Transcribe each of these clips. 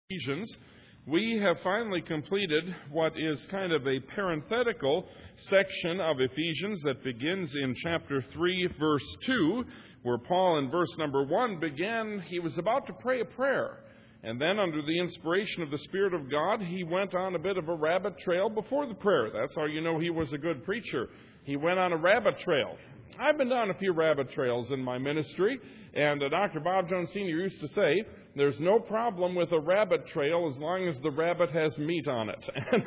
Ephesians, we have finally completed what is kind of a parenthetical section of Ephesians that begins in chapter 3, verse 2, where Paul in verse number 1 began, he was about to pray a prayer. And then under the inspiration of the Spirit of God, he went on a bit of a rabbit trail before the prayer. That's how you know he was a good preacher. He went on a rabbit trail. I've been down a few rabbit trails in my ministry, and Dr. Bob Jones Sr. used to say, there's no problem with a rabbit trail as long as the rabbit has meat on it. And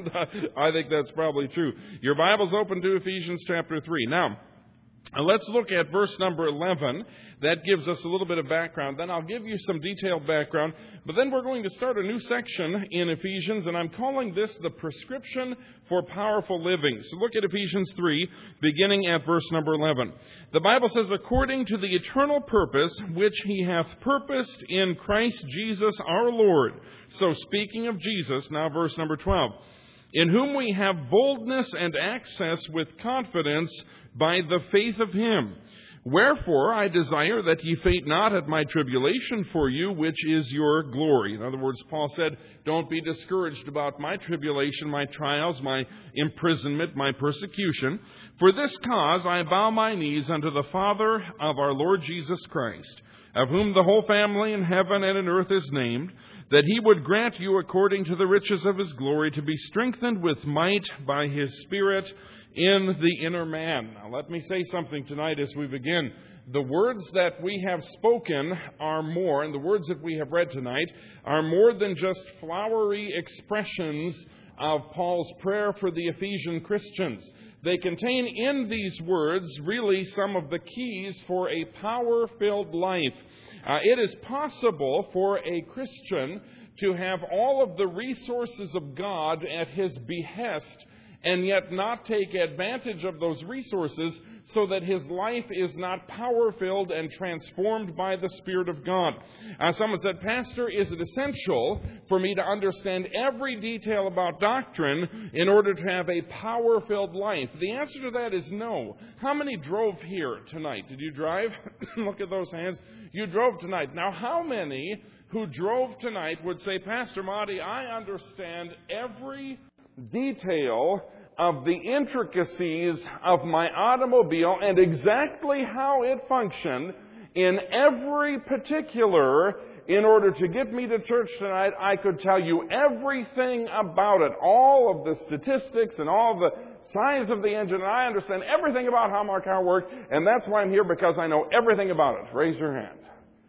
I think that's probably true. Your Bible's open to Ephesians chapter 3. Now, let's look at verse number 11. That gives us a little bit of background. Then I'll give you some detailed background. But then we're going to start a new section in Ephesians, and I'm calling this the prescription for powerful living. So look at Ephesians 3, beginning at verse number 11. The Bible says, according to the eternal purpose which he hath purposed in Christ Jesus our Lord. So speaking of Jesus, now verse number 12. In whom we have boldness and access with confidence by the faith of him. Wherefore I desire that ye faint not at my tribulation for you, which is your glory. In other words, Paul said, don't be discouraged about my tribulation, my trials, my imprisonment, my persecution. For this cause I bow my knees unto the Father of our Lord Jesus Christ, of whom the whole family in heaven and in earth is named, that he would grant you according to the riches of his glory to be strengthened with might by his Spirit in the inner man. Now let me say something tonight as we begin. The words that we have spoken are more, and the words that we have read tonight are more than just flowery expressions of Paul's prayer for the Ephesian Christians. They contain in these words really some of the keys for a power-filled life. It is possible for a Christian to have all of the resources of God at his behest and yet not take advantage of those resources so that his life is not power-filled and transformed by the Spirit of God. Someone said, Pastor, is it essential for me to understand every detail about doctrine in order to have a power-filled life? The answer to that is no. How many drove here tonight? Did you drive? Look at those hands. You drove tonight. Now, how many who drove tonight would say, Pastor Monty, I understand every detail of the intricacies of my automobile and exactly how it functioned in every particular in order to get me to church tonight. I could tell you everything about it, all of the statistics and all the size of the engine, and I understand everything about how my car works, and that's why I'm here, because I know everything about it. Raise your hand.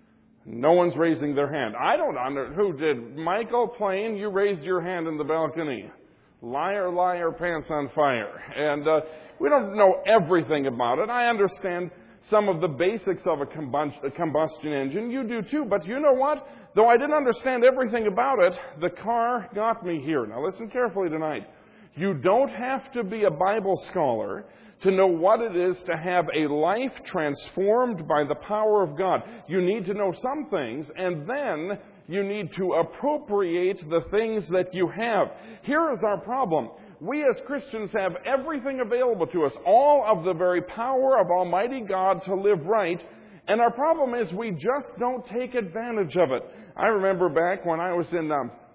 No one's raising their hand. I don't know. Who did? Michael Plain, you raised your hand in the balcony. Liar, liar, pants on fire. And we don't know everything about it. I understand some of the basics of a combustion engine. You do too. But you know what? Though I didn't understand everything about it, the car got me here. Now listen carefully tonight. You don't have to be a Bible scholar to know what it is to have a life transformed by the power of God. You need to know some things, and then you need to appropriate the things that you have. Here is our problem. We as Christians have everything available to us, all of the very power of Almighty God to live right, and our problem is we just don't take advantage of it. I remember back when I was in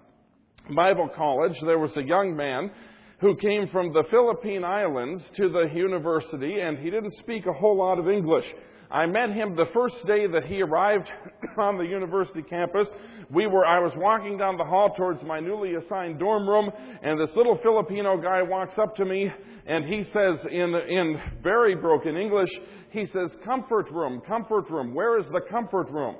Bible college, there was a young man who came from the Philippine Islands to the university, and he didn't speak a whole lot of English. I met him the first day that he arrived on the university campus. I was walking down the hall towards my newly assigned dorm room, and this little Filipino guy walks up to me, and he says in very broken English, he says, comfort room, where is the comfort room?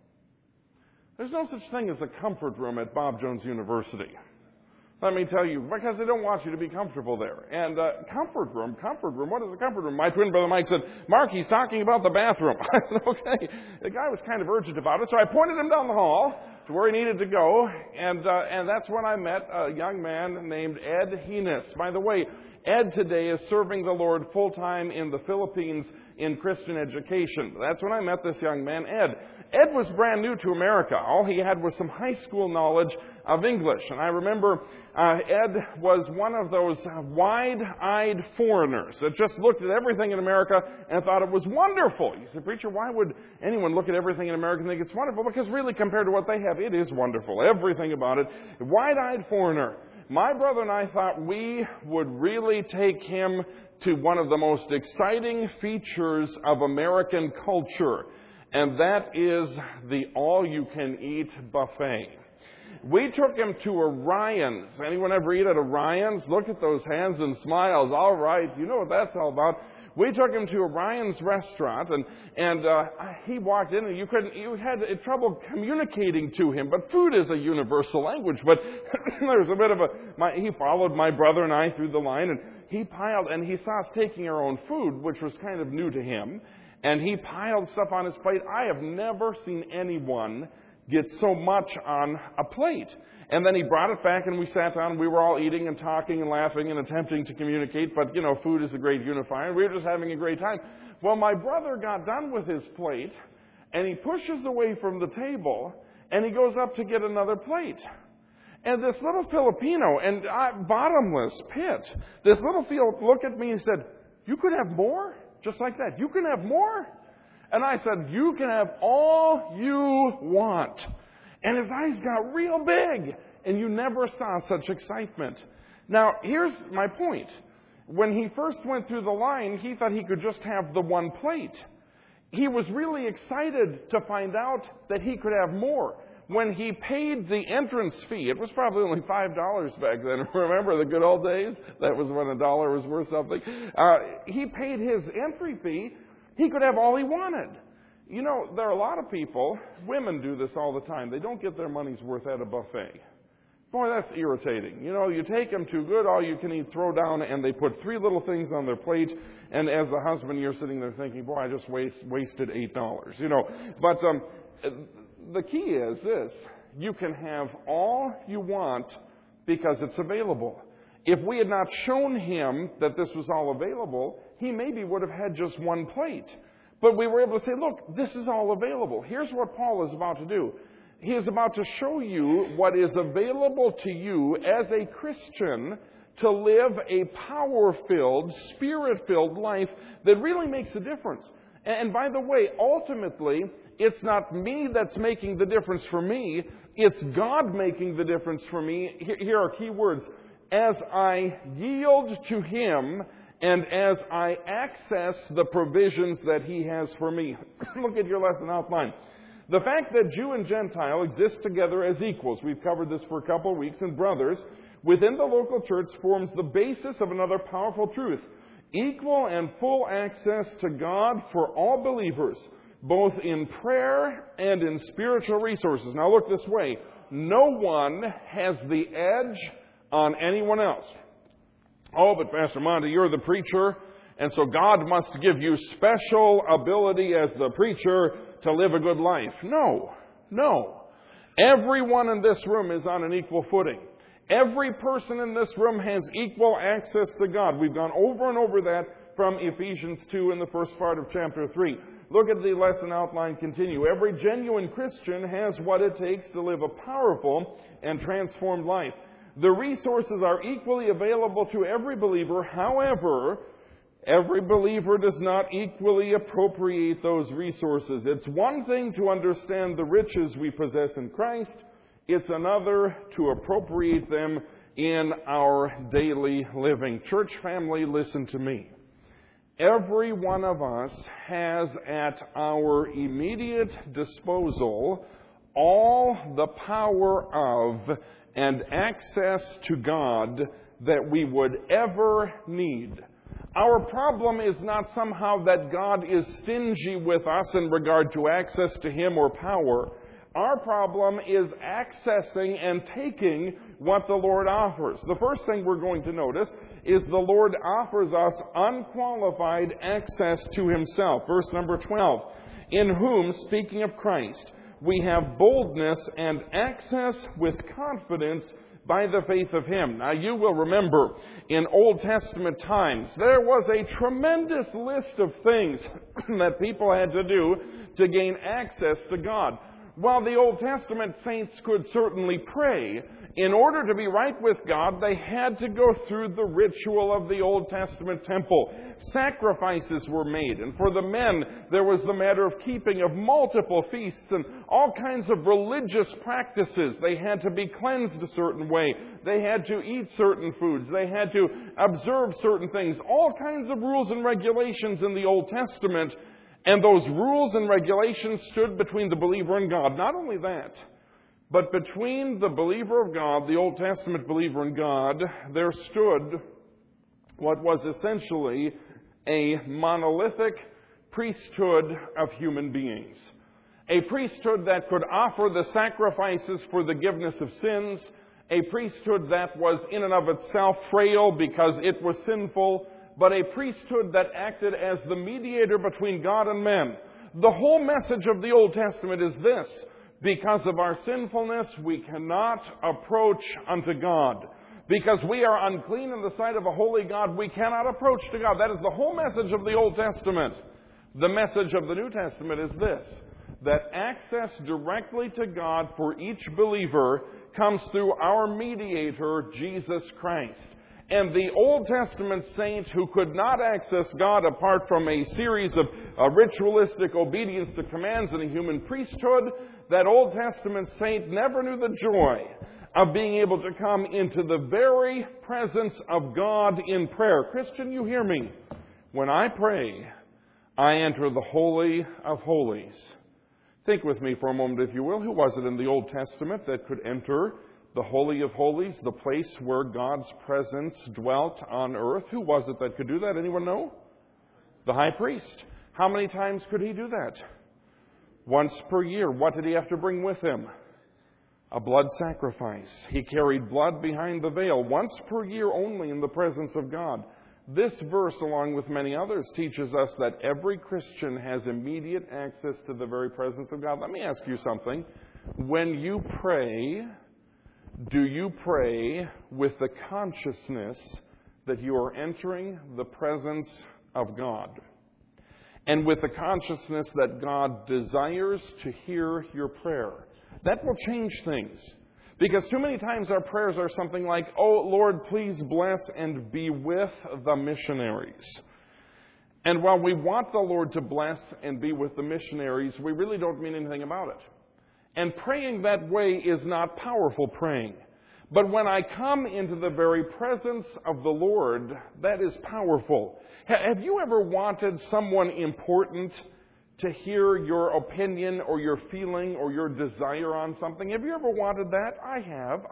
There's no such thing as a comfort room at Bob Jones University. Let me tell you, because they don't want you to be comfortable there. And comfort room, what is a comfort room? My twin brother Mike said, Mark, he's talking about the bathroom. I said, okay. The guy was kind of urgent about it, so I pointed him down the hall to where he needed to go, and that's when I met a young man named Ed Hines. By the way, Ed today is serving the Lord full-time in the Philippines in Christian education. That's when I met this young man, Ed. Ed was brand new to America. All he had was some high school knowledge of English. And I remember Ed was one of those wide-eyed foreigners that just looked at everything in America and thought it was wonderful. You say, preacher, why would anyone look at everything in America and think it's wonderful? Because really, compared to what they have, it is wonderful. Everything about it. Wide-eyed foreigner. My brother and I thought we would really take him to one of the most exciting features of American culture, and that is the all-you-can-eat buffet. We took him to Orion's. Anyone ever eat at Orion's? Look at those hands and smiles. All right, you know what that's all about. We took him to Orion's restaurant, and he walked in, and you had trouble communicating to him. But food is a universal language. But there's a bit of he followed my brother and I through the line, and he saw us taking our own food, which was kind of new to him. And he piled stuff on his plate. I have never seen anyone get so much on a plate. And then he brought it back, and we sat down, and we were all eating and talking and laughing and attempting to communicate. But, food is a great unifier, and we were just having a great time. Well, my brother got done with his plate, and he pushes away from the table, and he goes up to get another plate. And this little Filipino, bottomless pit, this little Filipino looked at me and said, "You could have more?" Just like that. "You can have more?" And I said, "You can have all you want." And his eyes got real big. And you never saw such excitement. Now, here's my point. When he first went through the line, he thought he could just have the one plate. He was really excited to find out that he could have more. When he paid the entrance fee, it was probably only $5 back then. Remember the good old days? That was when $1 was worth something. He paid his entry fee. He could have all he wanted. There are a lot of people, women do this all the time. They don't get their money's worth at a buffet. Boy, that's irritating. You take them too good, all you can eat, throw down, and they put 3 little things on their plate. And as the husband, you're sitting there thinking, boy, I just wasted $8. But the key is this. You can have all you want because it's available. If we had not shown him that this was all available, he maybe would have had just one plate. But we were able to say, look, this is all available. Here's what Paul is about to do. He is about to show you what is available to you as a Christian to live a power-filled, spirit-filled life that really makes a difference. And by the way, ultimately, it's not me that's making the difference for me. It's God making the difference for me. Here are key words. As I yield to Him and as I access the provisions that He has for me. Look at your lesson outline. The fact that Jew and Gentile exist together as equals, we've covered this for a couple of weeks, and brothers, within the local church forms the basis of another powerful truth. Equal and full access to God for all believers, both in prayer and in spiritual resources. Now look this way. No one has the edge on anyone else. Oh, but Pastor Monty, you're the preacher, and so God must give you special ability as the preacher to live a good life. No. Everyone in this room is on an equal footing. Every person in this room has equal access to God. We've gone over and over that from Ephesians 2 in the first part of chapter 3. Look at the lesson outline continue. Every genuine Christian has what it takes to live a powerful and transformed life. The resources are equally available to every believer. However, every believer does not equally appropriate those resources. It's one thing to understand the riches we possess in Christ. It's another to appropriate them in our daily living. Church family, listen to me. Every one of us has at our immediate disposal all the power of and access to God that we would ever need. Our problem is not somehow that God is stingy with us in regard to access to Him or power. Our problem is accessing and taking what the Lord offers. The first thing we're going to notice is the Lord offers us unqualified access to Himself. Verse number 12. In whom, speaking of Christ, we have boldness and access with confidence by the faith of Him. Now, you will remember in Old Testament times, there was a tremendous list of things that people had to do to gain access to God. While the Old Testament saints could certainly pray, in order to be right with God, they had to go through the ritual of the Old Testament temple. Sacrifices were made, and for the men, there was the matter of keeping of multiple feasts and all kinds of religious practices. They had to be cleansed a certain way. They had to eat certain foods. They had to observe certain things. All kinds of rules and regulations in the Old Testament. And those rules and regulations stood between the believer and God. Not only that, but between the believer of God, the Old Testament believer and God, there stood what was essentially a monolithic priesthood of human beings. A priesthood that could offer the sacrifices for the forgiveness of sins. A priesthood that was in and of itself frail because it was sinful, but a priesthood that acted as the mediator between God and men. The whole message of the Old Testament is this: because of our sinfulness, we cannot approach unto God. Because we are unclean in the sight of a holy God, we cannot approach to God. That is the whole message of the Old Testament. The message of the New Testament is this: that access directly to God for each believer comes through our mediator, Jesus Christ. And the Old Testament saints who could not access God apart from a series of ritualistic obedience to commands in a human priesthood, that Old Testament saint never knew the joy of being able to come into the very presence of God in prayer. Christian, you hear me? When I pray, I enter the Holy of Holies. Think with me for a moment, if you will. Who was it in the Old Testament that could enter the Holy of Holies, the place where God's presence dwelt on earth? Who was it that could do that? Anyone know? The high priest. How many times could he do that? Once per year. What did he have to bring with him? A blood sacrifice. He carried blood behind the veil. Once per year only in the presence of God. This verse, along with many others, teaches us that every Christian has immediate access to the very presence of God. Let me ask you something. When you pray, do you pray with the consciousness that you are entering the presence of God? And with the consciousness that God desires to hear your prayer? That will change things. Because too many times our prayers are something like, "Oh, Lord, please bless and be with the missionaries." And while we want the Lord to bless and be with the missionaries, we really don't mean anything about it. And praying that way is not powerful praying. But when I come into the very presence of the Lord, that is powerful. Have you ever wanted someone important to hear your opinion or your feeling or your desire on something? Have you ever wanted that? I have.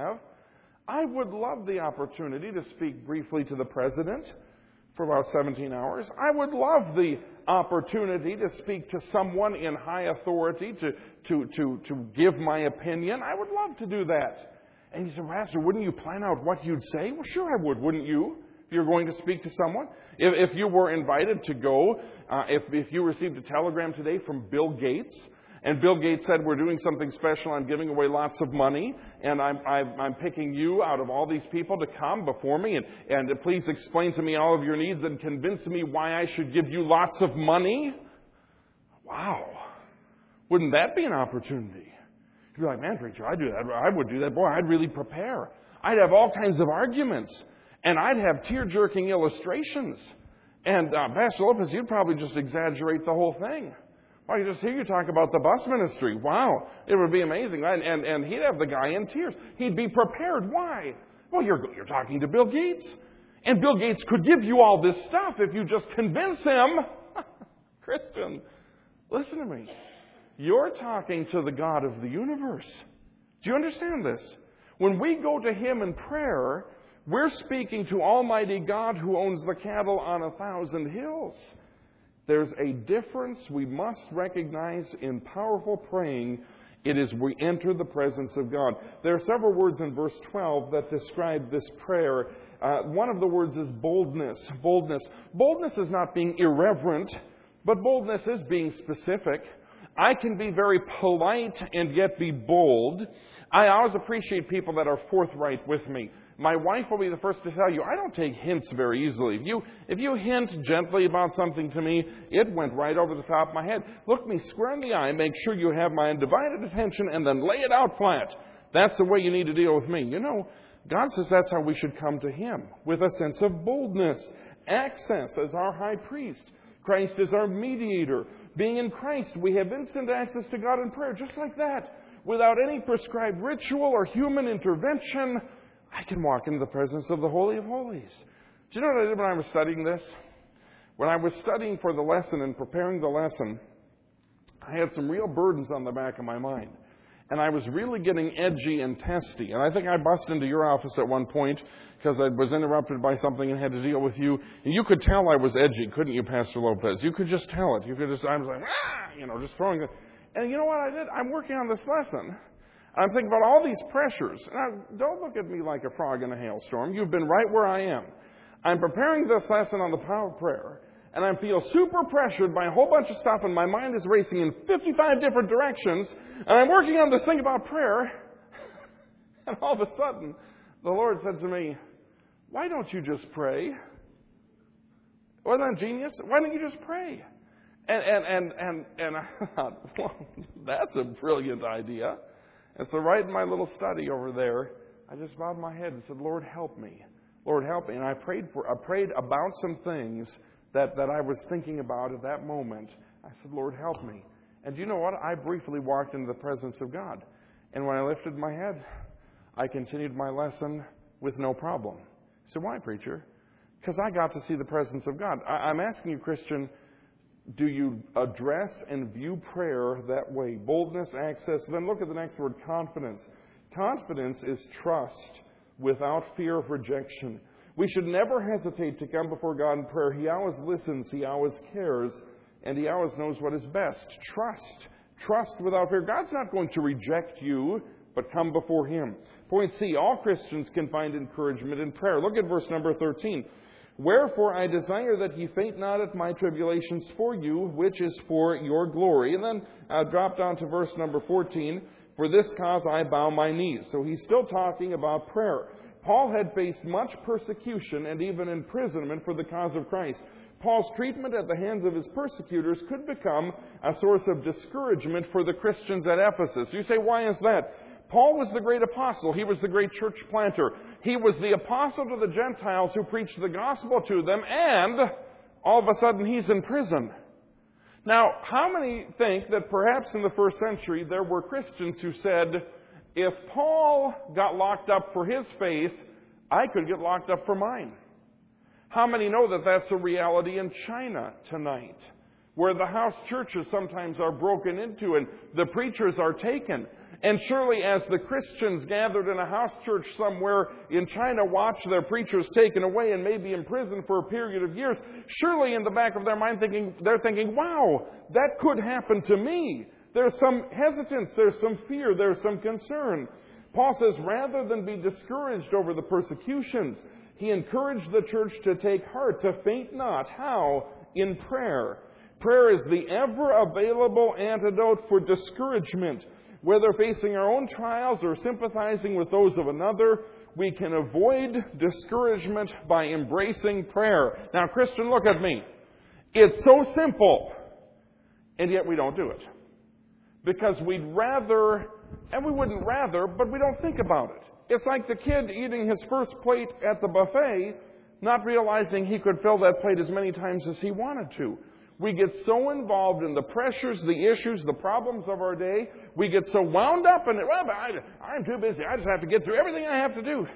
I would love the opportunity to speak briefly to the president for about 17 hours. I would love the opportunity to speak to someone in high authority, to give my opinion. I would love to do that. And you say, "Pastor, wouldn't you plan out what you'd say?" Well, sure I would, wouldn't you? If you're going to speak to someone. If you were invited to go, if you received a telegram today from Bill Gates, and Bill Gates said, "We're doing something special, I'm giving away lots of money, and I'm picking you out of all these people to come before me, and please explain to me all of your needs and convince me why I should give you lots of money." Wow. Wouldn't that be an opportunity? You'd be like, "Man, preacher, I do that. I would do that. Boy, I'd really prepare. I'd have all kinds of arguments. And I'd have tear-jerking illustrations. And Pastor Lopez, you'd probably just exaggerate the whole thing. I could just hear you talk about the bus ministry. Wow, it would be amazing." And he'd have the guy in tears. He'd be prepared. Why? Well, you're talking to Bill Gates. And Bill Gates could give you all this stuff if you just convince him. Christian, listen to me. You're talking to the God of the universe. Do you understand this? When we go to Him in prayer, we're speaking to Almighty God who owns the cattle on 1,000 hills. There's a difference we must recognize in powerful praying. It is we enter the presence of God. There are several words in verse 12 that describe this prayer. One of the words is boldness. Boldness. Boldness is not being irreverent, but boldness is being specific. I can be very polite and yet be bold. I always appreciate people that are forthright with me. My wife will be the first to tell you, I don't take hints very easily. If you hint gently about something to me, it went right over the top of my head. Look me square in the eye, make sure you have my undivided attention, and then lay it out flat. That's the way you need to deal with me. You know, God says that's how we should come to Him, with a sense of boldness. Access as our high priest. Christ is our mediator. Being in Christ, we have instant access to God in prayer, just like that. Without any prescribed ritual or human intervention, I can walk into the presence of the Holy of Holies. Do you know what I did when I was studying this? When I was studying for the lesson and preparing the lesson, I had some real burdens on the back of my mind. And I was really getting edgy and testy. And I think I busted into your office at one point because I was interrupted by something and had to deal with you. And you could tell I was edgy, couldn't you, Pastor Lopez? You could just tell it. I was like, just throwing it. And you know what I did? I'm working on this lesson. I'm thinking about all these pressures. Now, don't look at me like a frog in a hailstorm. You've been right where I am. I'm preparing this lesson on the power of prayer, and I feel super pressured by a whole bunch of stuff, and my mind is racing in 55 different directions, and I'm working on this thing about prayer, and all of a sudden, the Lord said to me, why don't you just pray? Wasn't that genius? Why don't you just pray? And I thought, well, that's a brilliant idea. And so right in my little study over there, I just bowed my head and said, Lord, help me. Lord, help me. And I prayed about some things that I was thinking about at that moment. I said, Lord, help me. And you know what? I briefly walked into the presence of God. And when I lifted my head, I continued my lesson with no problem. So why, preacher? Because I got to see the presence of God. I'm asking you, Christian, do you address and view prayer that way? Boldness, access. Then look at the next word, confidence. Confidence is trust without fear of rejection. We should never hesitate to come before God in prayer. He always listens. He always cares. And He always knows what is best. Trust. Trust without fear. God's not going to reject you, but come before Him. Point C, all Christians can find encouragement in prayer. Look at verse number 13. Wherefore I desire that ye faint not at my tribulations for you, which is for your glory. And then drop down to verse number 14. For this cause I bow my knees. So he's still talking about prayer. Paul had faced much persecution and even imprisonment for the cause of Christ. Paul's treatment at the hands of his persecutors could become a source of discouragement for the Christians at Ephesus. You say, why is that? Paul was the great apostle. He was the great church planter. He was the apostle to the Gentiles who preached the gospel to them, and all of a sudden he's in prison. Now, how many think that perhaps in the first century there were Christians who said, if Paul got locked up for his faith, I could get locked up for mine? How many know that that's a reality in China tonight, where the house churches sometimes are broken into and the preachers are taken? And surely as the Christians gathered in a house church somewhere in China watch their preachers taken away and maybe imprisoned for a period of years, surely in the back of their mind they're thinking, wow, that could happen to me. There's some hesitance, there's some fear, there's some concern. Paul says, rather than be discouraged over the persecutions, he encouraged the church to take heart, to faint not. How? In prayer. Prayer is the ever-available antidote for discouragement. Whether facing our own trials or sympathizing with those of another, we can avoid discouragement by embracing prayer. Now, Christian, look at me. It's so simple, and yet we don't do it. Because we'd rather, and we wouldn't rather, but we don't think about it. It's like the kid eating his first plate at the buffet, not realizing he could fill that plate as many times as he wanted to. We get so involved in the pressures, the issues, the problems of our day. We get so wound up in it. Well, I'm too busy. I just have to get through everything I have to do.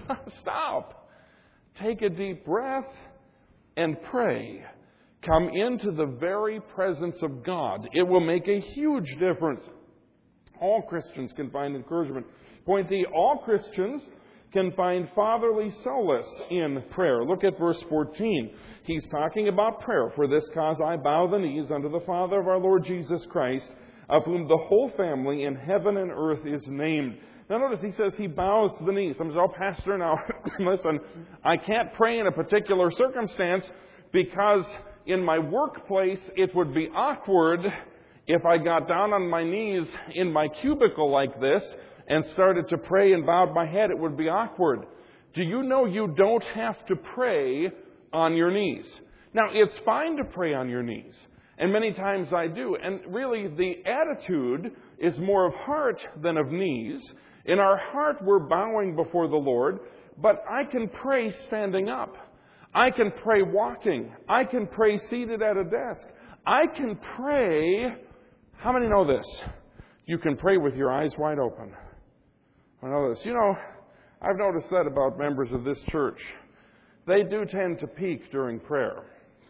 Stop. Take a deep breath and pray. Come into the very presence of God. It will make a huge difference. All Christians can find encouragement. Point D, all Christians can find fatherly solace in prayer. Look at verse 14. He's talking about prayer. For this cause I bow the knees unto the Father of our Lord Jesus Christ, of whom the whole family in heaven and earth is named. Now notice he says he bows the knees. I'm saying, oh, Pastor, now listen, I can't pray in a particular circumstance because in my workplace it would be awkward If I got down on my knees in my cubicle like this and started to pray and bowed my head, it would be awkward. Do you know you don't have to pray on your knees? Now, it's fine to pray on your knees, and many times I do. And really, the attitude is more of heart than of knees. In our heart, we're bowing before the Lord, but I can pray standing up. I can pray walking. I can pray seated at a desk. I can pray. How many know this? You can pray with your eyes wide open. I know this. You know, I've noticed that about members of this church. They do tend to peek during prayer.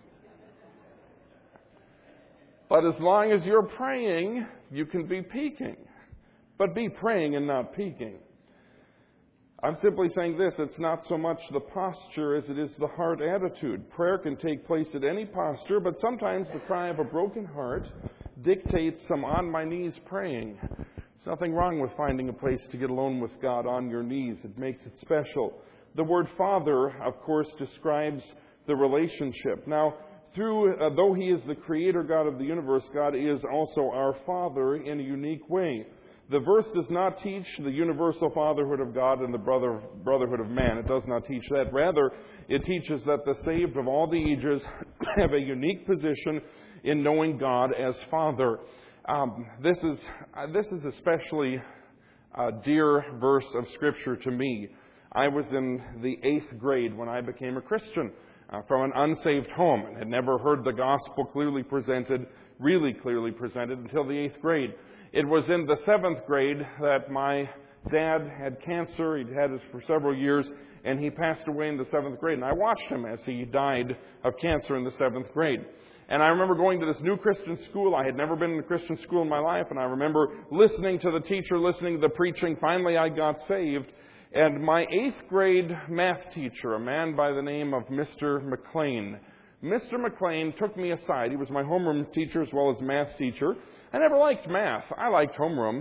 But as long as you're praying, you can be peeking. But be praying and not peeking. I'm simply saying this, it's not so much the posture as it is the heart attitude. Prayer can take place at any posture, but sometimes the cry of a broken heart dictates some on-my-knees praying. There's nothing wrong with finding a place to get alone with God on your knees. It makes it special. The word Father, of course, describes the relationship. Now, though He is the Creator God of the universe, God is also our Father in a unique way. The verse does not teach the universal fatherhood of God and the brotherhood of man. It does not teach that. Rather, it teaches that the saved of all the ages have a unique position in knowing God as Father. This is especially a dear verse of Scripture to me. I was in the 8th grade when I became a Christian from an unsaved home and had never heard the gospel really clearly presented until the 8th grade. It was in the 7th grade that my dad had cancer. He'd had it for several years, and he passed away in the 7th grade. And I watched him as he died of cancer in the 7th grade. And I remember going to this new Christian school. I had never been in a Christian school in my life, and I remember listening to the teacher, listening to the preaching. Finally, I got saved. And my 8th grade math teacher, a man by the name of Mr. McLean, Mr. McLean took me aside. He was my homeroom teacher as well as math teacher. I never liked math. I liked homeroom.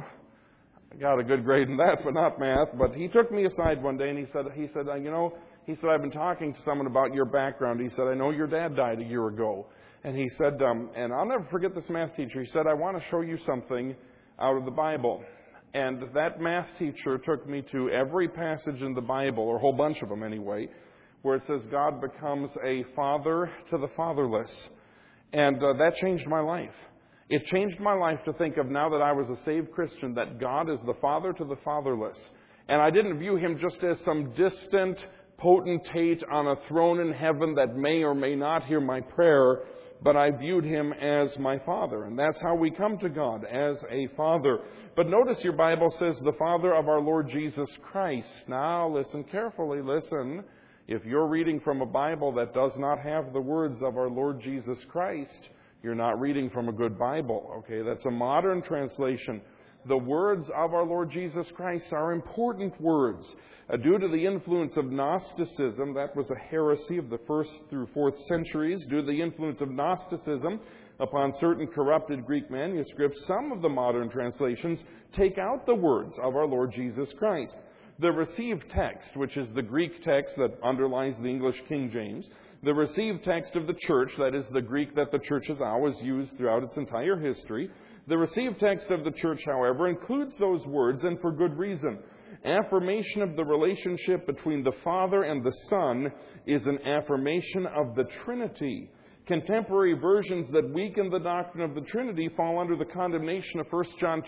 I got a good grade in that, but not math. But he took me aside one day and he said, I've been talking to someone about your background. He said, I know your dad died a year ago. And he said, and I'll never forget this math teacher. He said, I want to show you something out of the Bible. And that math teacher took me to every passage in the Bible, or a whole bunch of them anyway, where it says God becomes a father to the fatherless. And that changed my life. It changed my life to think of, now that I was a saved Christian, that God is the father to the fatherless. And I didn't view Him just as some distant potentate on a throne in heaven that may or may not hear my prayer, but I viewed Him as my Father. And that's how we come to God, as a Father. But notice your Bible says the Father of our Lord Jesus Christ. Now, listen carefully, listen. If you're reading from a Bible that does not have the words of our Lord Jesus Christ, you're not reading from a good Bible. Okay, that's a modern translation. The words of our Lord Jesus Christ are important words. Due to the influence of Gnosticism, that was a heresy of the 1st through 4th centuries, due to the influence of Gnosticism upon certain corrupted Greek manuscripts, some of the modern translations take out the words of our Lord Jesus Christ. The received text, which is the Greek text that underlies the English King James, the received text of the church, that is the Greek that the church has always used throughout its entire history, the received text of the church, however, includes those words, and for good reason. Affirmation of the relationship between the Father and the Son is an affirmation of the Trinity. Contemporary versions that weaken the doctrine of the Trinity fall under the condemnation of 1 John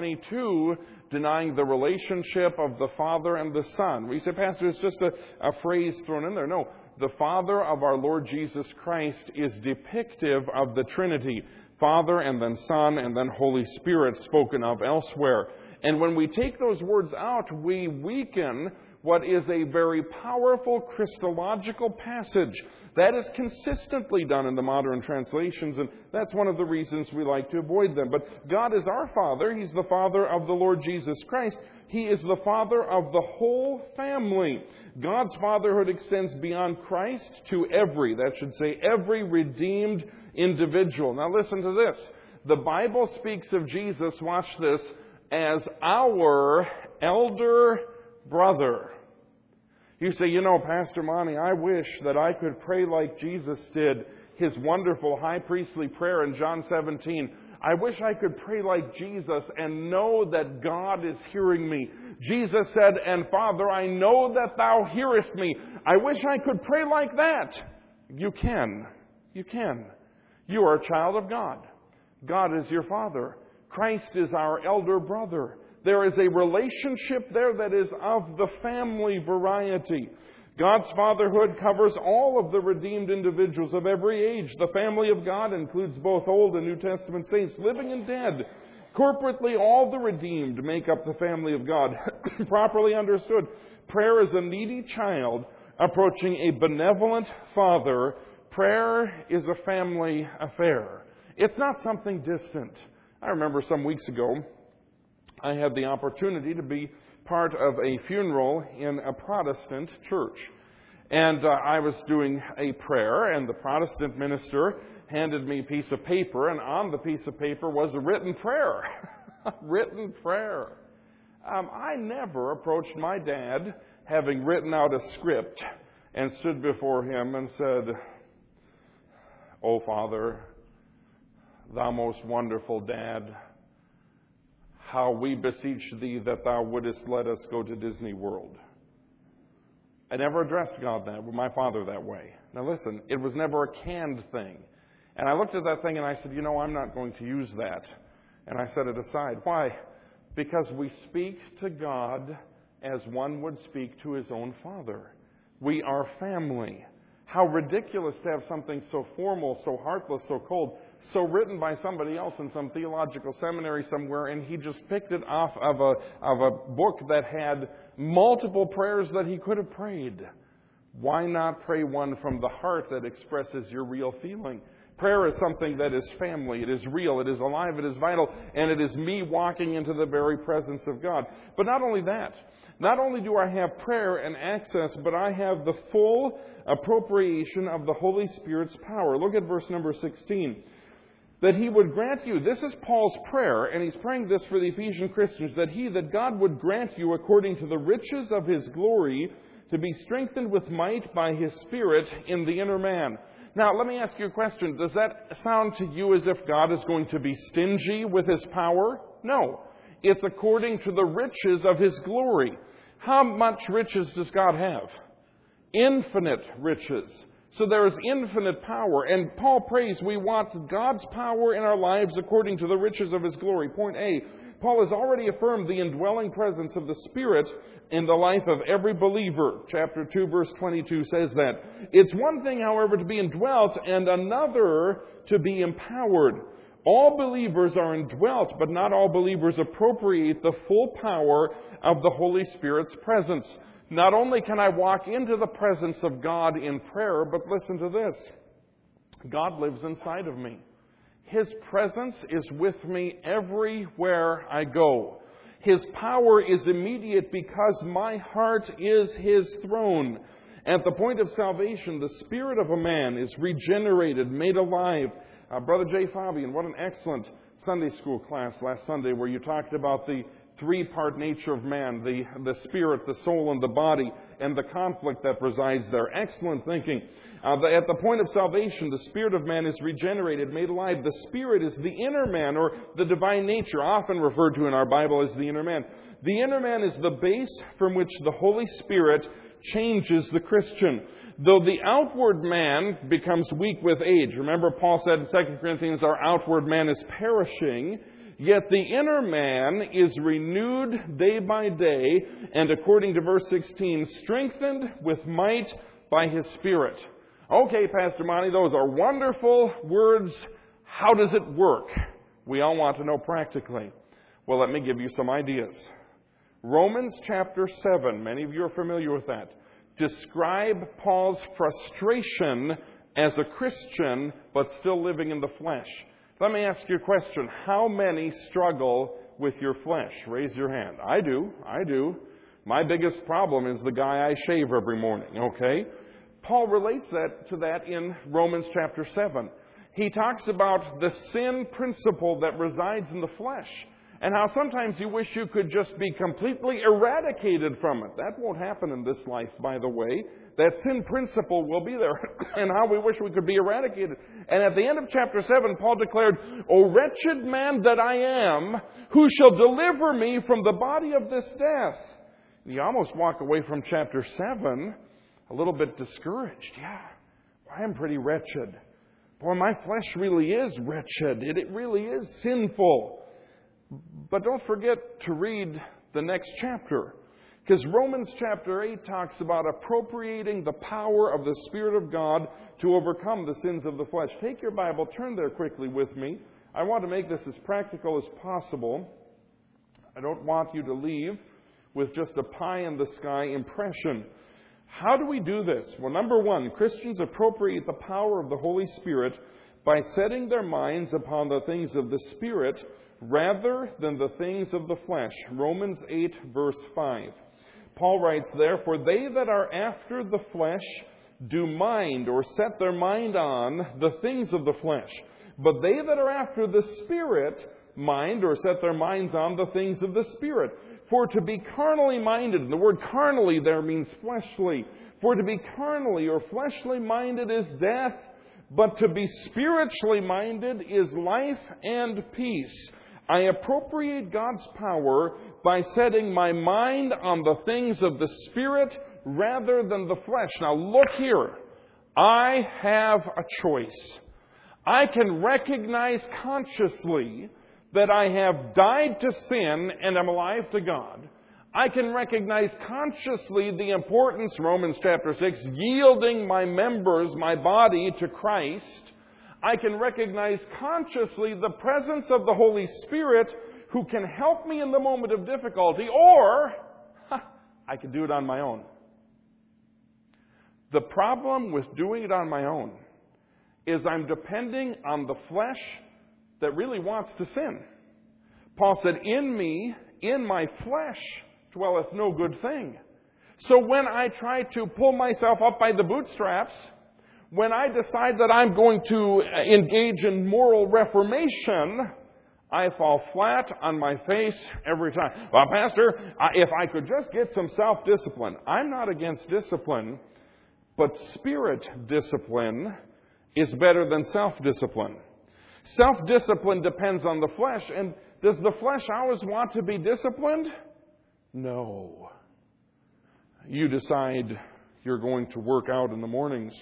2:22, denying the relationship of the Father and the Son. We say, Pastor, it's just a phrase thrown in there. No, the Father of our Lord Jesus Christ is depictive of the Trinity. Father and then Son and then Holy Spirit spoken of elsewhere. And when we take those words out, we weaken what is a very powerful Christological passage. That is consistently done in the modern translations, and that's one of the reasons we like to avoid them. But God is our Father. He's the Father of the Lord Jesus Christ. He is the Father of the whole family. God's fatherhood extends beyond Christ to every redeemed individual. Now listen to this. The Bible speaks of Jesus, watch this, as our elder brother. You say, Pastor Monty, I wish that I could pray like Jesus did his wonderful high priestly prayer in John 17. I wish I could pray like Jesus and know that God is hearing me. Jesus said, and Father, I know that thou hearest me. I wish I could pray like that. You can. You can. You are a child of God. God is your Father. Christ is our elder brother. There is a relationship there that is of the family variety. God's fatherhood covers all of the redeemed individuals of every age. The family of God includes both Old and New Testament saints, living and dead. Corporately, all the redeemed make up the family of God. Properly understood, prayer is a needy child approaching a benevolent Father. Prayer is a family affair. It's not something distant. I remember some weeks ago, I had the opportunity to be part of a funeral in a Protestant church. And I was doing a prayer, and the Protestant minister handed me a piece of paper, and on the piece of paper was a written prayer. A written prayer. I never approached my dad having written out a script and stood before him and said, "O Father, thou most wonderful Dad, how we beseech thee that thou wouldest let us go to Disney World." I never addressed God my Father that way. Now listen, it was never a canned thing. And I looked at that thing and I said, I'm not going to use that. And I set it aside. Why? Because we speak to God as one would speak to his own Father. We are family. How ridiculous to have something so formal, so heartless, so cold, so written by somebody else in some theological seminary somewhere, and he just picked it off of a book that had multiple prayers that he could have prayed. Why not pray one from the heart that expresses your real feeling? Prayer is something that is family. It is real. It is alive. It is vital. And it is me walking into the very presence of God. But not only that. Not only do I have prayer and access, but I have the full appropriation of the Holy Spirit's power. Look at verse number 16. That he would grant you, this is Paul's prayer, and he's praying this for the Ephesian Christians, that God would grant you according to the riches of his glory to be strengthened with might by his Spirit in the inner man. Now, let me ask you a question. Does that sound to you as if God is going to be stingy with his power? No. It's according to the riches of his glory. How much riches does God have? Infinite riches. So there is infinite power. And Paul prays we want God's power in our lives according to the riches of his glory. Point A, Paul has already affirmed the indwelling presence of the Spirit in the life of every believer. Chapter 2, verse 22 says that. It's one thing, however, to be indwelt and another to be empowered. All believers are indwelt, but not all believers appropriate the full power of the Holy Spirit's presence. Not only can I walk into the presence of God in prayer, but listen to this. God lives inside of me. His presence is with me everywhere I go. His power is immediate because my heart is his throne. At the point of salvation, the spirit of a man is regenerated, made alive. Brother Jay Fabian, what an excellent Sunday school class last Sunday where you talked about the three-part nature of man, the spirit, the soul, and the body, and the conflict that resides there. Excellent thinking. At the point of salvation, the spirit of man is regenerated, made alive. The spirit is the inner man, or the divine nature, often referred to in our Bible as the inner man. The inner man is the base from which the Holy Spirit changes the Christian. Though the outward man becomes weak with age. Remember, Paul said in 2 Corinthians, our outward man is perishing. Yet the inner man is renewed day by day, and according to verse 16, strengthened with might by his Spirit. Okay, Pastor Monty, those are wonderful words. How does it work? We all want to know practically. Well, let me give you some ideas. Romans chapter 7, many of you are familiar with that, describe Paul's frustration as a Christian, but still living in the flesh. Let me ask you a question. How many struggle with your flesh? Raise your hand. I do. My biggest problem is the guy I shave every morning, okay? Paul relates to that in Romans chapter 7. He talks about the sin principle that resides in the flesh. and how sometimes you wish you could just be completely eradicated from it. That won't happen in this life, by the way. That sin principle will be there, and how we wish we could be eradicated. And at the end of chapter 7, Paul declared, "O wretched man that I am, who shall deliver me from the body of this death?" And you almost walk away from chapter 7 a little bit discouraged. Yeah, I'm pretty wretched. Boy, my flesh really is wretched. It really is sinful. But don't forget to read the next chapter, because Romans chapter 8 talks about appropriating the power of the Spirit of God to overcome the sins of the flesh. Take your Bible, turn there quickly with me. I want to make this as practical as possible. I don't want you to leave with just a pie-in-the-sky impression. How do we do this? Well, number one, Christians appropriate the power of the Holy Spirit by setting their minds upon the things of the Spirit rather than the things of the flesh. Romans 8, verse 5. Paul writes there, "For they that are after the flesh do mind," or set their mind on, "the things of the flesh. But they that are after the Spirit mind," or set their minds on, "the things of the Spirit. For to be carnally minded," and the word carnally there means fleshly. "For to be carnally or fleshly minded is death, but to be spiritually minded is life and peace." I appropriate God's power by setting my mind on the things of the Spirit rather than the flesh. Now look here. I have a choice. I can recognize consciously that I have died to sin and am alive to God. I can recognize consciously the importance, Romans chapter 6, yielding my members, my body, to Christ. I can recognize consciously the presence of the Holy Spirit who can help me in the moment of difficulty, or I can do it on my own. The problem with doing it on my own is I'm depending on the flesh that really wants to sin. Paul said, "In me, in my flesh, dwelleth no good thing." So when I try to pull myself up by the bootstraps, when I decide that I'm going to engage in moral reformation, I fall flat on my face every time. "Well, Pastor, if I could just get some self-discipline." I'm not against discipline, but spirit discipline is better than self-discipline. Self-discipline depends on the flesh, and does the flesh always want to be disciplined? No. You decide you're going to work out in the mornings.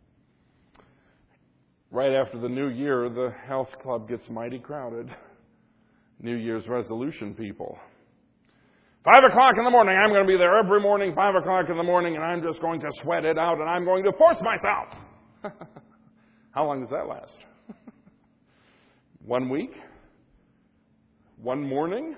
Right after the new year, the health club gets mighty crowded. New Year's resolution people. 5 o'clock in the morning, I'm going to be there every morning, 5 o'clock in the morning, and I'm just going to sweat it out, and I'm going to force myself. How long does that last? 1 week? 1 morning?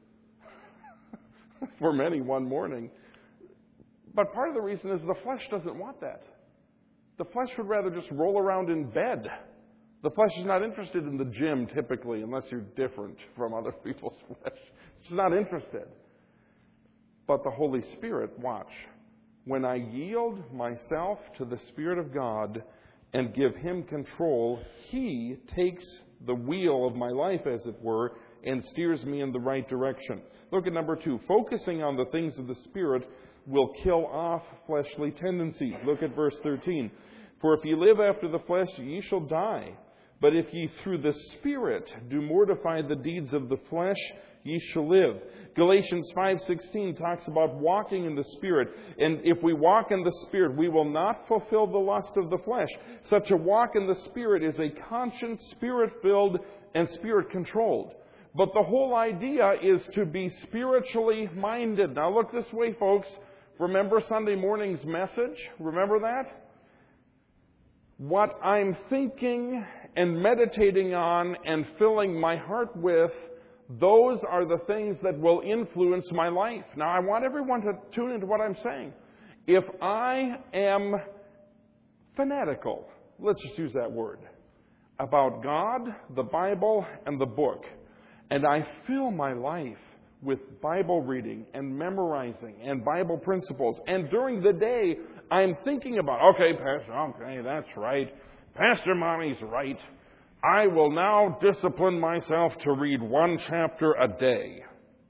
For many, 1 morning. But part of the reason is the flesh doesn't want that. The flesh would rather just roll around in bed. The flesh is not interested in the gym, typically, unless you're different from other people's flesh. It's just not interested. But the Holy Spirit, watch. When I yield myself to the Spirit of God and give Him control, He takes the wheel of my life, as it were, and steers me in the right direction. Look at number 2. Focusing on the things of the Spirit will kill off fleshly tendencies. Look at verse 13. "For if ye live after the flesh, ye shall die. But if ye through the Spirit do mortify the deeds of the flesh, ye shall live." Galatians 5:16 talks about walking in the Spirit. And if we walk in the Spirit, we will not fulfill the lust of the flesh. Such a walk in the Spirit is a conscience, Spirit-filled and Spirit-controlled. But the whole idea is to be spiritually minded. Now look this way, folks. Remember Sunday morning's message? Remember that? What I'm thinking and meditating on and filling my heart with, those are the things that will influence my life. Now, I want everyone to tune into what I'm saying. If I am fanatical, let's just use that word, about God, the Bible, and the book, and I fill my life with Bible reading and memorizing and Bible principles, and during the day, I'm thinking about, okay, Pastor, okay, that's right. Pastor Mommy's right. I will now discipline myself to read 1 chapter a day.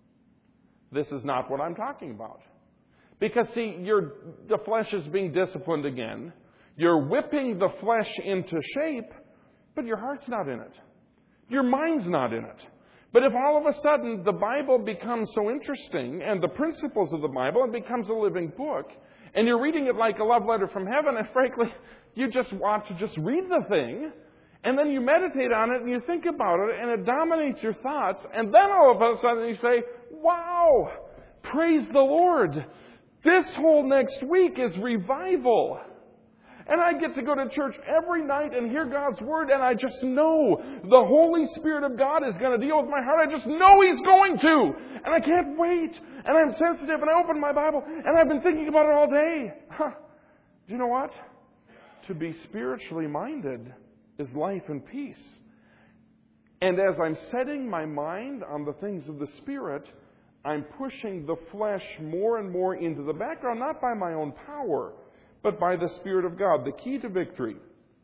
This is not what I'm talking about. Because, see, the flesh is being disciplined again. You're whipping the flesh into shape, but your heart's not in it. Your mind's not in it. But if all of a sudden the Bible becomes so interesting, and the principles of the Bible, it becomes a living book, and you're reading it like a love letter from heaven, and frankly, you just want to just read the thing, and then you meditate on it, and you think about it, and it dominates your thoughts, and then all of a sudden you say, wow, praise the Lord. This whole next week is revival. And I get to go to church every night and hear God's Word, and I just know the Holy Spirit of God is going to deal with my heart. I just know He's going to. And I can't wait. And I'm sensitive, and I open my Bible, and I've been thinking about it all day. Do you know what? To be spiritually minded is life and peace. And as I'm setting my mind on the things of the Spirit, I'm pushing the flesh more and more into the background, not by my own power, but by the Spirit of God. The key to victory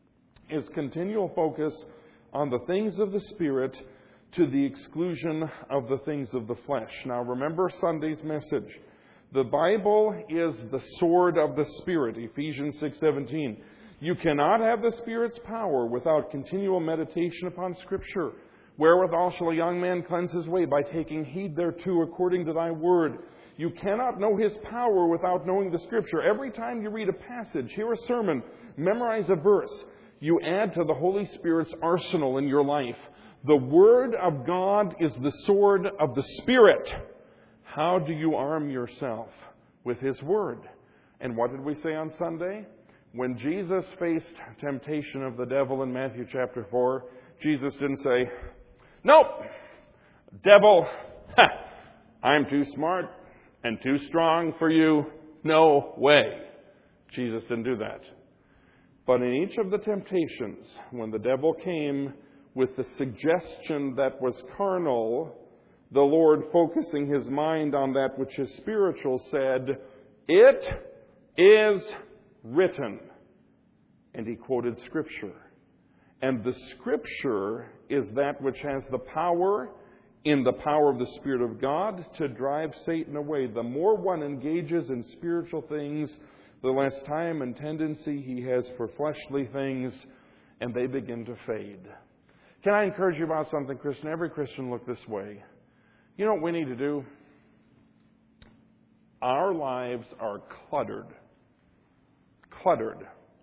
is continual focus on the things of the Spirit to the exclusion of the things of the flesh. Now remember Sunday's message. The Bible is the sword of the Spirit, Ephesians 6:17. You cannot have the Spirit's power without continual meditation upon Scripture. Wherewithal shall a young man cleanse his way? By taking heed thereto according to thy word. You cannot know His power without knowing the Scripture. Every time you read a passage, hear a sermon, memorize a verse, you add to the Holy Spirit's arsenal in your life. The Word of God is the sword of the Spirit. How do you arm yourself with His Word? And what did we say on Sunday? When Jesus faced temptation of the devil in Matthew chapter 4, Jesus didn't say, "Nope, devil, I'm too smart and too strong for you. No way." Jesus didn't do that. But in each of the temptations, when the devil came with the suggestion that was carnal, the Lord, focusing His mind on that which is spiritual, said, "It is written." And He quoted Scripture. And the Scripture is that which has the power, in the power of the Spirit of God, to drive Satan away. The more one engages in spiritual things, the less time and tendency he has for fleshly things, and they begin to fade. Can I encourage you about something, Christian? Every Christian look this way. You know what we need to do? Our lives are cluttered. Cluttered.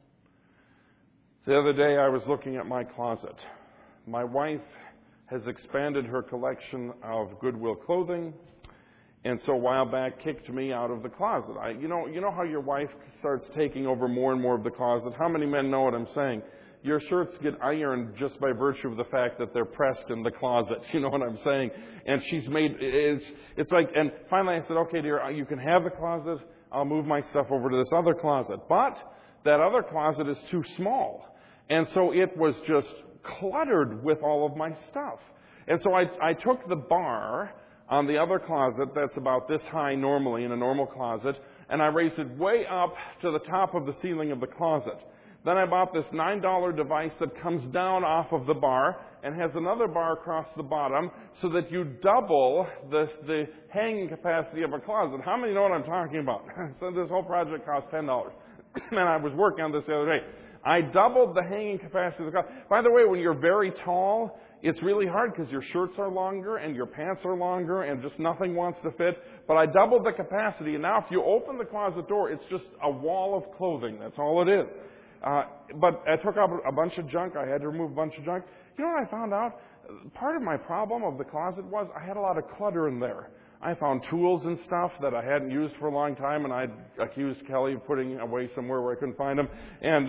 The other day I was looking at my closet. My wife has expanded her collection of Goodwill clothing, and so a while back kicked me out of the closet. You know how your wife starts taking over more and more of the closet? How many men know what I'm saying? Your shirts get ironed just by virtue of the fact that they're pressed in the closet. You know what I'm saying? And she's made, it's like, and finally I said, "Okay, dear, you can have the closet. I'll move my stuff over to this other closet." But that other closet is too small. And so it was just cluttered with all of my stuff. And so I took the bar on the other closet that's about this high normally in a normal closet, and I raised it way up to the top of the ceiling of the closet. Then I bought this $9 device that comes down off of the bar and has another bar across the bottom so that you double the hanging capacity of a closet. How many know what I'm talking about? So this whole project cost $10. And I was working on this the other day. I doubled the hanging capacity of the closet. By the way, when you're very tall, it's really hard because your shirts are longer and your pants are longer and just nothing wants to fit. But I doubled the capacity, and now if you open the closet door, it's just a wall of clothing. That's all it is. But I took out a bunch of junk. I had to remove a bunch of junk. You know what I found out? Part of my problem of the closet was I had a lot of clutter in there. I found tools and stuff that I hadn't used for a long time, and I accused Kelly of putting away somewhere where I couldn't find them. And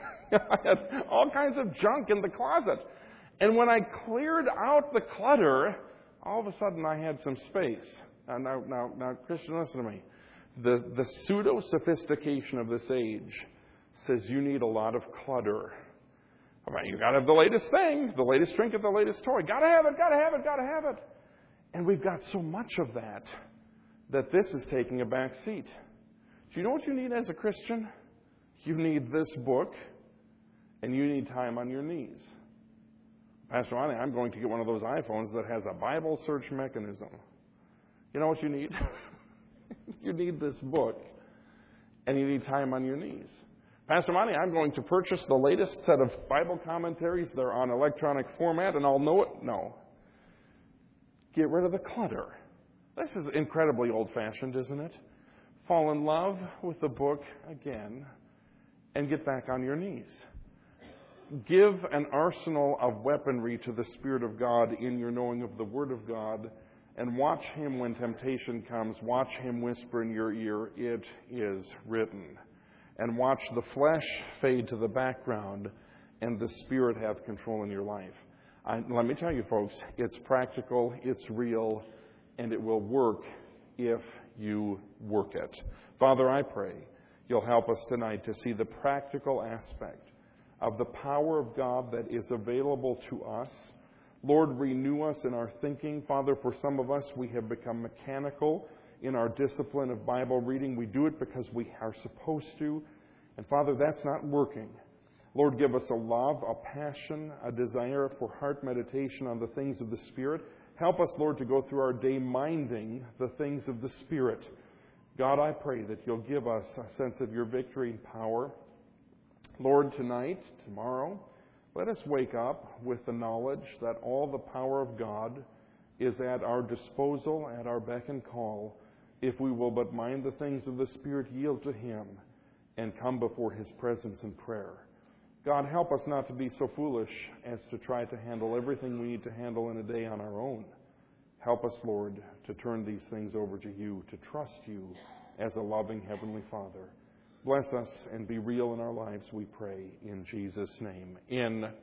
I had all kinds of junk in the closet. And when I cleared out the clutter, all of a sudden I had some space. Now, Christian, listen to me. The pseudo-sophistication of this age says you need a lot of clutter. I mean, you got to have the latest thing, the latest trinket, the latest toy. Got to have it, got to have it, got to have it. And we've got so much of that this is taking a back seat. Do you know what you need as a Christian? You need this book, and you need time on your knees. Pastor Ronnie, I'm going to get one of those iPhones that has a Bible search mechanism. You know what you need? You need this book, and you need time on your knees. Pastor Ronnie, I'm going to purchase the latest set of Bible commentaries. They're on electronic format, and I'll know it. No. Get rid of the clutter. This is incredibly old-fashioned, isn't it? Fall in love with the book again and get back on your knees. Give an arsenal of weaponry to the Spirit of God in your knowing of the Word of God, and watch Him when temptation comes. Watch Him whisper in your ear, "It is written." And watch the flesh fade to the background and the Spirit have control in your life. Let me tell you, folks, it's practical, it's real, and it will work if you work it. Father, I pray you'll help us tonight to see the practical aspect of the power of God that is available to us. Lord, renew us in our thinking. Father, for some of us, we have become mechanical in our discipline of Bible reading. We do it because we are supposed to. And Father, that's not working. Lord, give us a love, a passion, a desire for heart meditation on the things of the Spirit. Help us, Lord, to go through our day minding the things of the Spirit. God, I pray that you'll give us a sense of your victory and power. Lord, tonight, tomorrow, let us wake up with the knowledge that all the power of God is at our disposal, at our beck and call, if we will but mind the things of the Spirit, yield to Him, and come before His presence in prayer. God, help us not to be so foolish as to try to handle everything we need to handle in a day on our own. Help us, Lord, to turn these things over to you, to trust you as a loving Heavenly Father. Bless us and be real in our lives, we pray, in Jesus' name. In